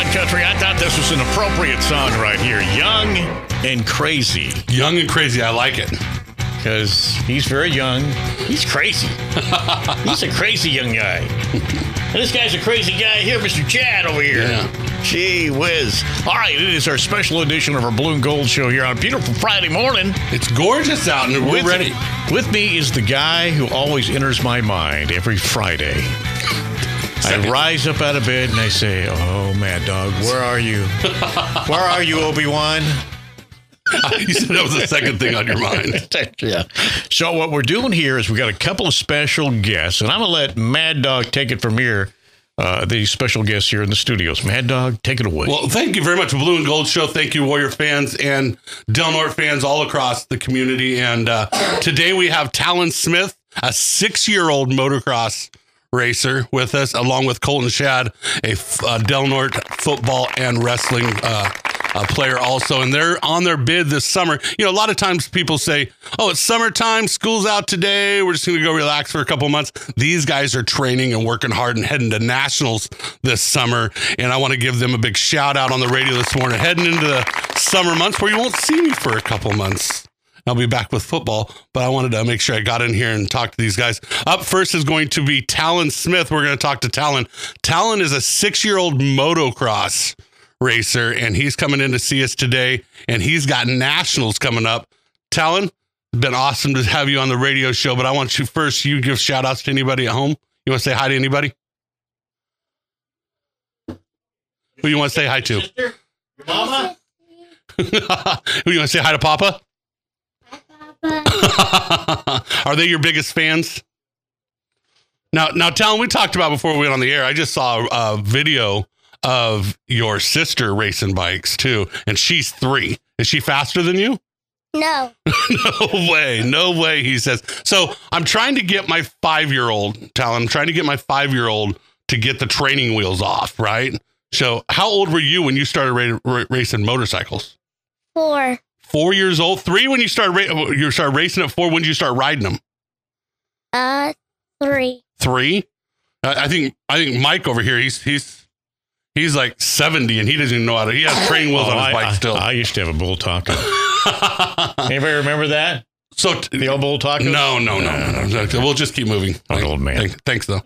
Country. I thought this was an appropriate song right here. Young and Crazy. Young and Crazy. I like it. Because he's very young. He's crazy. He's a crazy young guy. And this guy's a crazy guy here, Mr. Chad over here. Yeah. Gee whiz. All right, it is our special edition of our Blue and Gold show here on a beautiful Friday morning. It's gorgeous out and we're ready. With me is the guy who always enters my mind every Friday. I rise up out of bed and I say, oh, Mad Dog, where are you? Where are you, Obi-Wan? You said that was the second thing on your mind. Yeah. So what we're doing here is we got a couple of special guests, and I'm going to let Mad Dog take it from here. These special guests here in the studios. Mad Dog, take it away. Well, thank you very much, Blue and Gold Show. Thank you, Warrior fans and Del Norte fans all across the community. And today we have Talon Smith, a 6-year-old motocross racer with us, along with Colton Shad, a Del Norte football and wrestling player also. And they're on their bid this summer. You know, a lot of times people say, oh, it's summertime, school's out today, we're just going to go relax for a couple months. These guys are training and working hard and heading to nationals this summer. And I want to give them a big shout out on the radio this morning, heading into the summer months where you won't see me for a couple months. I'll be back with football, but I wanted to make sure I got in here and talk to these guys. Up first is going to be Talon Smith. We're going to talk to Talon. Talon is a 6-year-old motocross racer, and he's coming in to see us today, and he's got nationals coming up. Talon, it's been awesome to have you on the radio show, but I want you first, you give shout outs to anybody at home. You want to say hi to anybody? Who you want to say hi to? Sister? Your mama? Who you want to say hi to, Papa? Are they your biggest fans? Now, Talon, we talked about before we went on the air. I just saw a video of your sister racing bikes too, and she's 3. Is she faster than you? No. No way, he says. So I'm trying to get my 5-year-old, Talon, I'm trying to get my 5-year-old to get the training wheels off, right? So how old were you when you started racing motorcycles? 4. 4 years old? 3 when you started racing at 4. When did you start riding them? 3. 3? I think Mike over here, he's like 70 and he doesn't even know how to. He has training wheels on his bike still. I used to have a Bull Taco. Anybody remember that? So the old Bull Taco? No. We'll just keep moving. I'm an old man. Thanks though.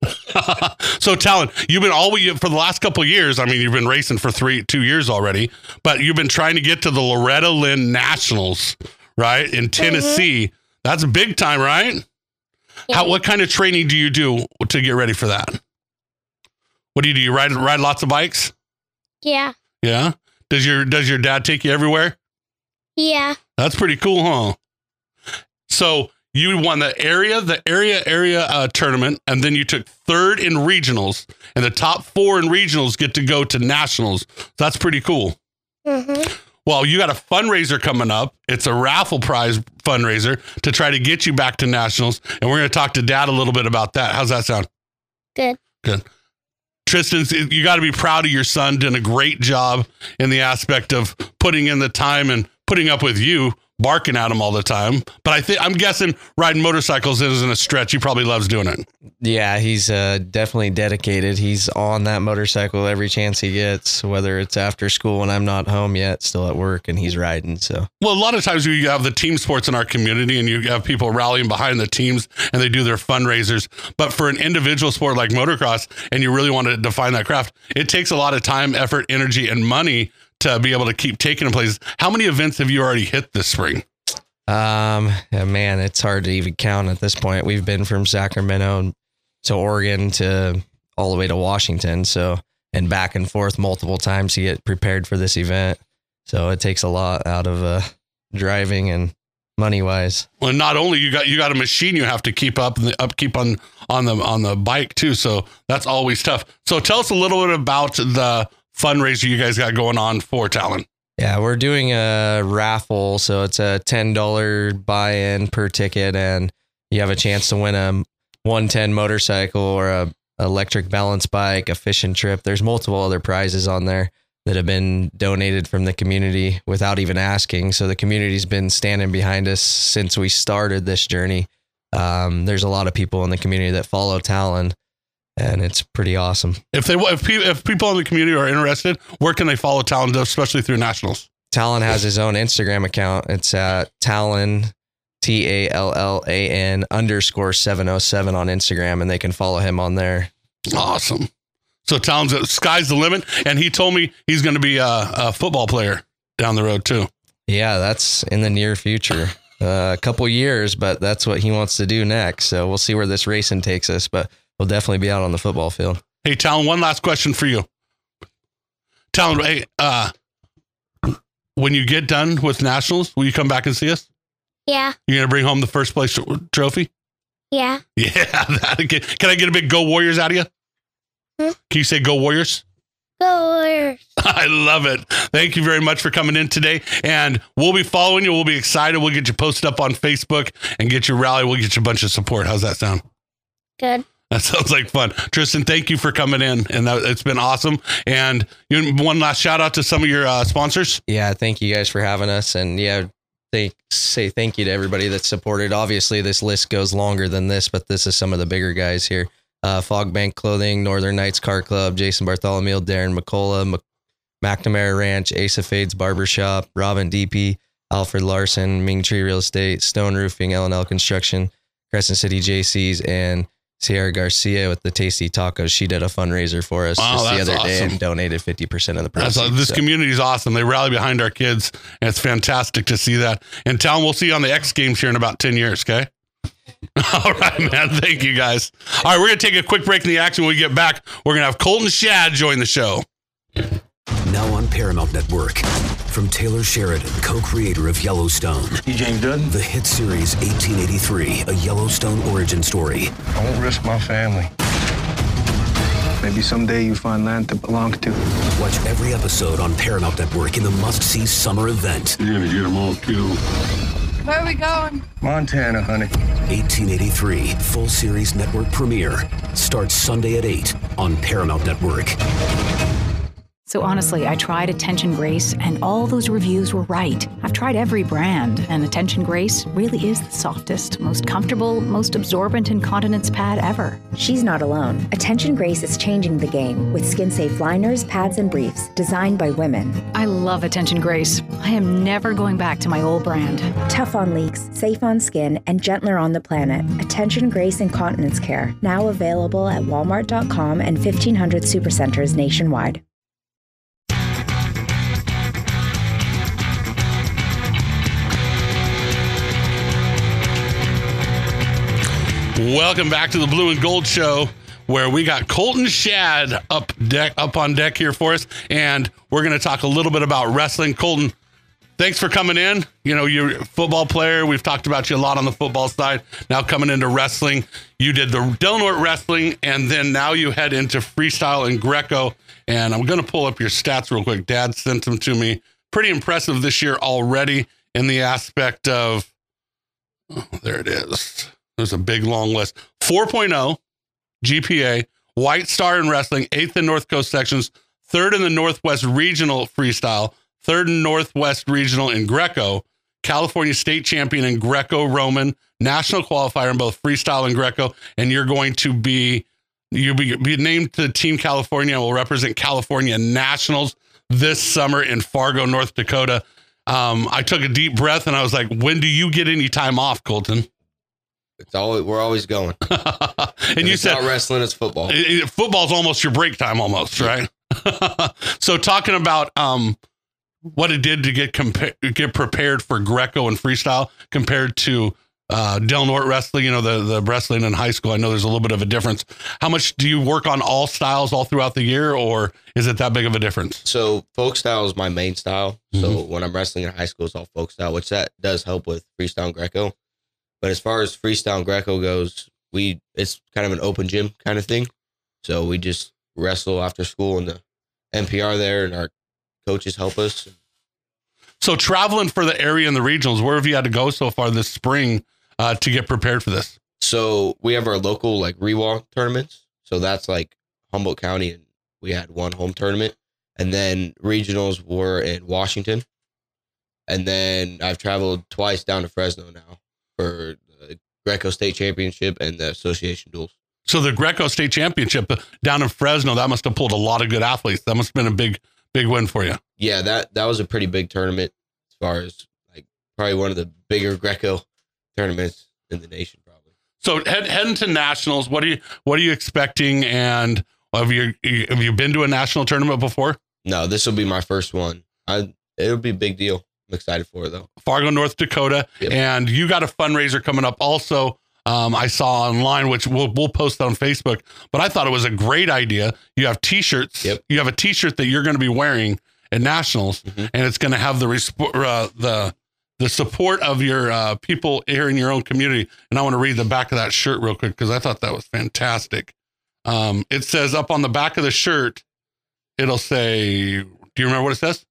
So Talon, you've been for the last couple of years. I mean, you've been racing for 2 years already, but you've been trying to get to the Loretta Lynn Nationals, right? In Tennessee. Mm-hmm. That's big time, right? Yeah. What kind of training do you do to get ready for that? What do? You ride lots of bikes? Yeah. Yeah. Does your dad take you everywhere? Yeah. That's pretty cool, huh? So you won the area tournament, and then you took 3rd in regionals, and the top 4 in regionals get to go to nationals. That's pretty cool. Mm-hmm. Well, you got a fundraiser coming up. It's a raffle prize fundraiser to try to get you back to nationals, and we're going to talk to Dad a little bit about that. How's that sound? Good. Tristan, you got to be proud of your son. Doing a great job in the aspect of putting in the time and putting up with you, barking at him all the time. But I'm guessing riding motorcycles isn't a stretch. He probably loves doing it. Yeah, he's definitely dedicated. He's on that motorcycle every chance he gets, whether it's after school when I'm not home yet, still at work, and he's riding. So, well, a lot of times you have the team sports in our community and you have people rallying behind the teams and they do their fundraisers. But for an individual sport like motocross, and you really want to define that craft, it takes a lot of time, effort, energy, and money to be able to keep taking them places. How many events have you already hit this spring? Yeah, man, it's hard to even count at this point. We've been from Sacramento to Oregon to all the way to Washington. So, and back and forth multiple times to get prepared for this event. So it takes a lot out of driving and money wise. Well, not only you got a machine you have to keep up and the upkeep on the bike too. So that's always tough. So tell us a little bit about the fundraiser you guys got going on for Talon. Yeah, we're doing a raffle. So it's a $10 buy-in per ticket, and you have a chance to win a 110 motorcycle or a electric balance bike, a fishing trip. There's multiple other prizes on there that have been donated from the community without even asking. So the community's been standing behind us since we started this journey. There's a lot of people in the community that follow Talon, and it's pretty awesome. If people in the community are interested, where can they follow Talon, especially through nationals? Talon has his own Instagram account. It's at Talon, TALLAN _707 on Instagram, and they can follow him on there. Awesome. So Talon's sky's the limit, and he told me he's going to be a football player down the road too. Yeah, that's in the near future. A couple years, but that's what he wants to do next. So we'll see where this racing takes us, but we'll definitely be out on the football field. Hey, Talon, one last question for you. Talon, hey, when you get done with nationals, will you come back and see us? Yeah. You're going to bring home the first place trophy? Yeah. Yeah. Can I get a big Go Warriors out of you? Can you say Go Warriors? Go Warriors. I love it. Thank you very much for coming in today. And we'll be following you. We'll be excited. We'll get you posted up on Facebook and get your rally. We'll get you a bunch of support. How's that sound? Good. That sounds like fun. Tristan, thank you for coming in. And it's been awesome. And one last shout out to some of your sponsors. Yeah, thank you guys for having us. And yeah, say thank you to everybody that supported. Obviously, this list goes longer than this, but this is some of the bigger guys here. Fog Bank Clothing, Northern Knights Car Club, Jason Bartholomew, Darren McCullough, McNamara Ranch, Ace of Fades Barbershop, Robin DP, Alfred Larson, Ming Tree Real Estate, Stone Roofing, L&L Construction, Crescent City JC's, and Sierra Garcia with the Tasty Tacos. She did a fundraiser for us just the other day and donated 50% of the proceeds. This community is awesome. They rally behind our kids, and it's fantastic to see that. And Talon, we'll see you on the X Games here in about 10 years, okay? All right, man. Thank you, guys. All right, we're going to take a quick break in the action. When we get back, we're going to have Colton Shad join the show. Now on Paramount Network. From Taylor Sheridan, co-creator of Yellowstone. You James Dutton? The hit series 1883, a Yellowstone origin story. I won't risk my family. Maybe someday you find land to belong to. Watch every episode on Paramount Network in the must-see summer event. You're gonna get them all killed. Where are we going? Montana, honey. 1883, full series network premiere. Starts Sunday at 8 on Paramount Network. So honestly, I tried Attention Grace, and all those reviews were right. I've tried every brand, and Attention Grace really is the softest, most comfortable, most absorbent incontinence pad ever. She's not alone. Attention Grace is changing the game with skin-safe liners, pads, and briefs designed by women. I love Attention Grace. I am never going back to my old brand. Tough on leaks, safe on skin, and gentler on the planet. Attention Grace Incontinence Care, now available at Walmart.com and 1,500 supercenters nationwide. Welcome back to the Blue and Gold Show, where we got Colton Shad up on deck here for us, and we're going to talk a little bit about wrestling. Colton, thanks for coming in. You know, you're a football player. We've talked about you a lot on the football side. Now coming into wrestling, you did the Del Norte wrestling, and then now you head into freestyle and Greco. And I'm going to pull up your stats real quick. Dad sent them to me. Pretty impressive this year already in the aspect of, there it is. There's a big long list. 4.0 GPA, White Star in wrestling, 8th in North Coast sections, 3rd in the Northwest Regional freestyle, 3rd in Northwest Regional in Greco, California State Champion in Greco-Roman, national qualifier in both freestyle and Greco, and you'll be named to Team California and will represent California Nationals this summer in Fargo, North Dakota. I took a deep breath and I was like, when do you get any time off, Colton? We're always going. And you said not wrestling, it's football. Football's almost your break time almost, right? So talking about what it did to get prepared for Greco and freestyle compared to Del Norte wrestling, you know, the wrestling in high school. I know there's a little bit of a difference. How much do you work on all styles all throughout the year, or is it that big of a difference? So folk style is my main style. So when I'm wrestling in high school, it's all folk style, which that does help with freestyle and Greco. But as far as freestyle and Greco goes, it's kind of an open gym kind of thing. So we just wrestle after school in the NPR there, and our coaches help us. So traveling for the area and the regionals, where have you had to go so far this spring to get prepared for this? So we have our local like REWA tournaments. So that's like Humboldt County, and we had one home tournament. And then regionals were in Washington. And then I've traveled twice down to Fresno now for the Greco State Championship and the association duels. So the Greco State Championship down in Fresno, that must have pulled a lot of good athletes. That must have been a big win for you. Yeah, that was a pretty big tournament as far as like probably one of the bigger Greco tournaments in the nation, probably. So heading to nationals, what are you expecting? And have you been to a national tournament before? No, this will be my first one. It'll be a big deal. I'm excited for it though. Fargo, North Dakota, Yep. And you got a fundraiser coming up also. I saw online, which we'll post on Facebook, but I thought it was a great idea. You have t-shirts. Yep. You have a t-shirt that you're going to be wearing at nationals, and it's going to have the support of your people here in your own community. And I want to read the back of that shirt real quick because I thought that was fantastic. It says up on the back of the shirt, it'll say, do you remember what it says?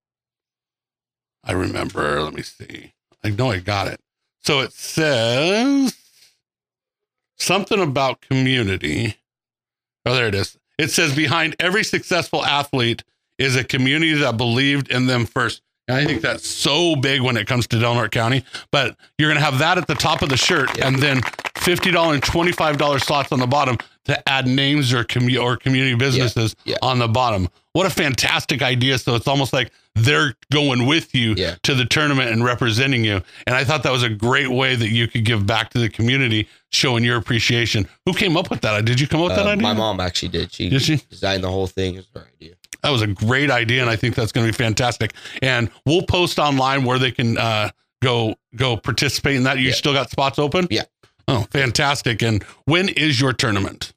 I remember. Let me see. I know I got it. So it says something about community. Oh, there it is. It says behind every successful athlete is a community that believed in them first. And I think that's so big when it comes to Del Norte County. But you're going to have that at the top of the shirt, and then $50 and $25 slots on the bottom to add names or community businesses on the bottom. What a fantastic idea. So it's almost like they're going with you to the tournament and representing you. And I thought that was a great way that you could give back to the community, showing your appreciation. Who came up with that? Did you come up with that idea? My mom actually did. Did she? Designed the whole thing. It was her idea. That was a great idea, and I think that's going to be fantastic. And we'll post online where they can go participate in that. You still got spots open? Yeah. Oh, fantastic. And when is your tournament?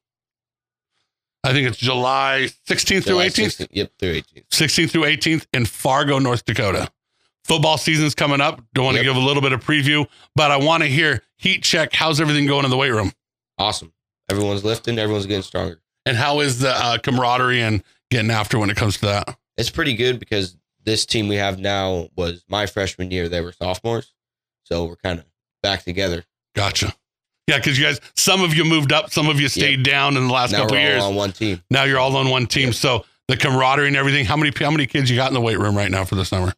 I think it's July 16th through 18th? Yep, through 18th. 16th through 18th in Fargo, North Dakota. Football season's coming up. Don't want to give a little bit of preview, but I want to hear heat check. How's everything going in the weight room? Awesome. Everyone's lifting. Everyone's getting stronger. And how is the camaraderie and getting after when it comes to that? It's pretty good because this team we have now was my freshman year. They were sophomores. So we're kind of back together. Gotcha. Yeah, because you guys, some of you moved up, some of you stayed down in the last couple of years. Now we're all on one team. Now you're all on one team. So the camaraderie and everything. How many kids you got in the weight room right now for the summer?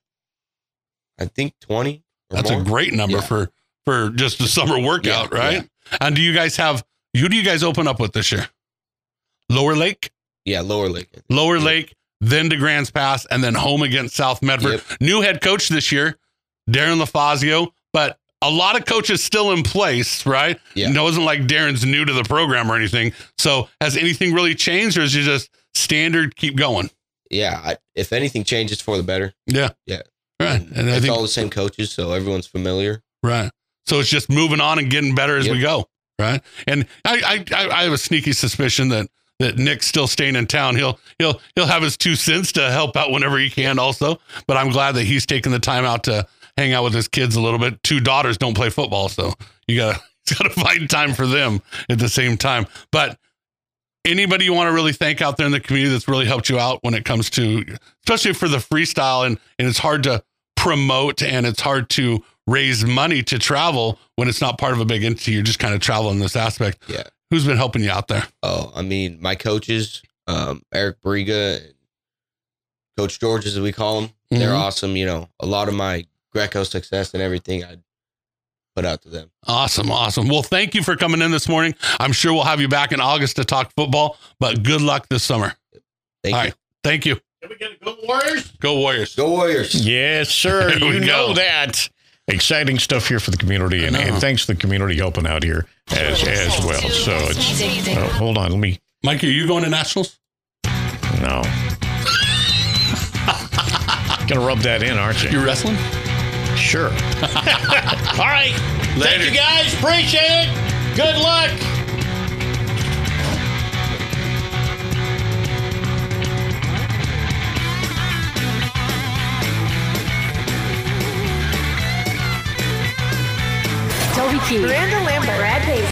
I think 20. That's a great number for just a summer workout, right? Yeah. And do you guys who do you guys open up with this year? Lower Lake? Yeah, Lower Lake. Lower Lake, then to Grants Pass, and then home against South Medford. New head coach this year, Darren LaFazio, but a lot of coaches still in place, right? Yeah. It wasn't like Darren's new to the program or anything. So has anything really changed, or is it just standard, keep going? Yeah, if anything changes for the better. Yeah. Yeah. Right. And I think all the same coaches, so everyone's familiar. Right. So it's just moving on and getting better as we go. Right. And I have a sneaky suspicion that Nick's still staying in town. He'll have his 2 cents to help out whenever he can also. But I'm glad that he's taking the time out to hang out with his kids a little bit. 2 daughters don't play football, so he's got to find time for them at the same time. But anybody you want to really thank out there in the community that's really helped you out when it comes to, especially for the freestyle, and it's hard to promote and it's hard to raise money to travel when it's not part of a big entity. You're just kind of traveling this aspect. Yeah. Who's been helping you out there? Oh, I mean, my coaches, Eric Briga and Coach George, as we call them, they're awesome. You know, a lot of my Greco success and everything I'd put out to them. Awesome. Well, thank you for coming in this morning. I'm sure we'll have you back in August to talk football, but good luck this summer. Thank you. Thank you. Can we get a go Warriors? Go Warriors. Go Warriors. Yes, sir. You know that. Exciting stuff here for the community, and thanks to the community helping out here as well. So it's hold on, let me. Mike, are you going to nationals? No. Gonna rub that in, aren't you? You're wrestling? Sure. All right. Later. Thank you guys. Appreciate it. Good luck. Toby Keith, Miranda Lambert, Brad Paisley.